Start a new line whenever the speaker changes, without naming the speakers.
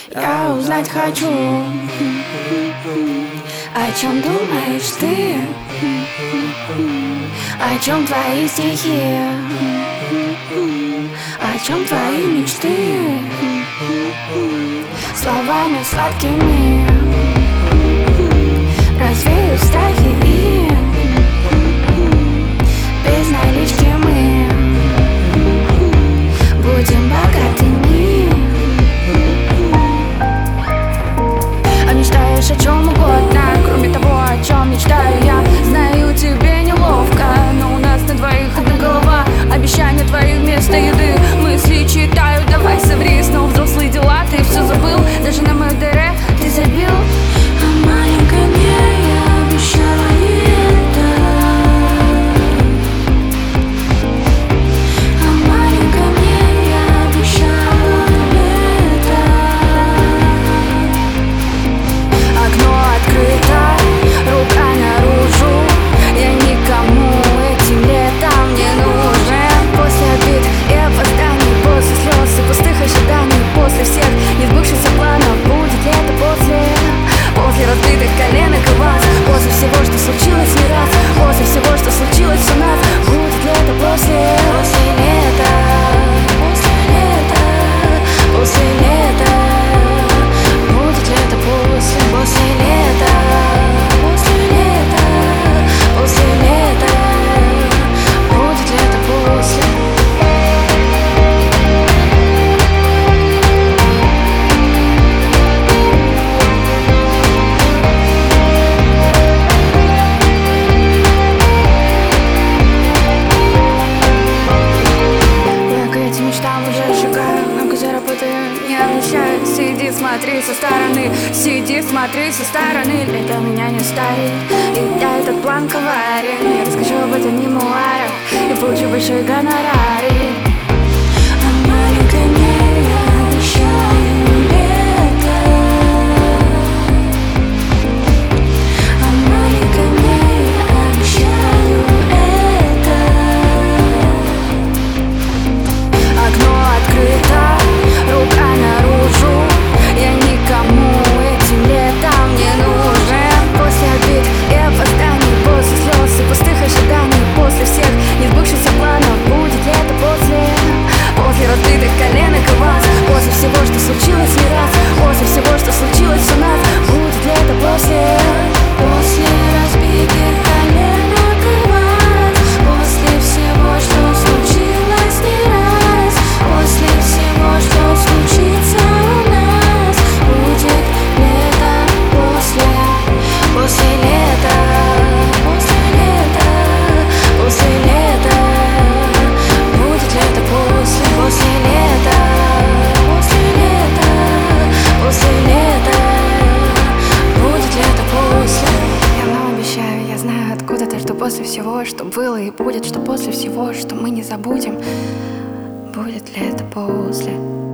Я узнать хочу, о чем думаешь ты, о чем твои стихи, о чем твои мечты, словами сладкими развею страхи и без налички мы будем богатыми. А мечтаешь о чем угодно, кроме того, о чем мечтаю я. Знаю, тебе неловко, но у нас на двоих одна голова. Обещания твои вместо еды, мысли читаю, давай соври. Снова взрослые дела, ты все забыл, даже на мою дыре ты забил. А маленькой мне я обещала не это. А маленькой мне я обещала это. Окно открыто, рука наружу. Я никому этим летом не нужен. После обид и опозданий, после слез и пустых ожиданий, после всех несбывшихся планов, будет ли это после разбитых коленок и вас, после всего, что случилось не раз, после всего, что случилось у нас, будет ли это после лета, после лета, будет ли это после лета, после лета, будет ли это после. Сиди, смотри со стороны, это меня не ставит. И я этот план коварен, я расскажу об этом в мемуарах и получу большой гонорарий. А маленькой мне я обещаю лето. А маленькой мне я обещаю это. Окно открыто, рука наружу. Я никому этим летом не нужен. После обид и опозданий, после слез и пустых ожиданий, после всех несбывшихся планов, будет ли это после разбитых коленок и вас, после всего, что случилось не раз, после всего, что случилось у нас, будет ли это после разбитых коленок и вас, после всего, что случилось не раз, после всего, что случится у нас, будет лето после лета, после лета, после лета, будет ли это после лета, после лета, после лета, будет ли это после. Я вам обещаю, я знаю откуда-то, что после всего, что было и будет, что после всего, что мы не забудем, будет ли это после.